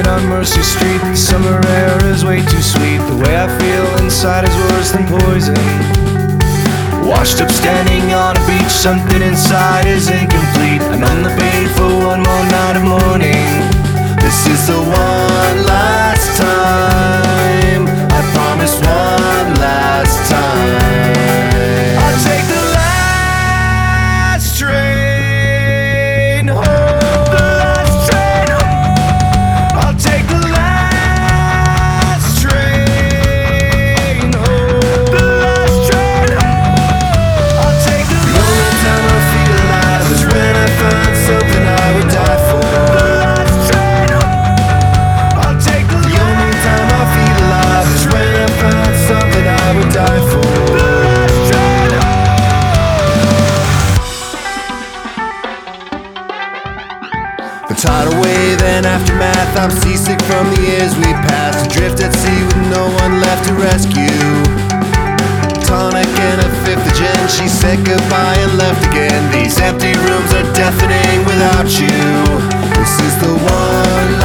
night on Mercy Street. The summer air is way too sweet. The way I feel inside is worse than poison. Washed up standing on a beach, something inside is incomplete. I'm on the bait for one more night of mourning. This is the one last time, I promise one last time. I'll take the last train home. The last train home. I'll take the last train home. The last train home. I'll take the only time I feel alive is when I find something I would die for. The last train home. I'll take the only time I feel alive is when I find something I would die for. The last train home. The tidal wave and aftermath, I'm seasick from the years we passed. Adrift at sea with no one left to rescue. Tonic and a fifth of gin, she said goodbye and left again. These empty rooms are deafening without you. This is the one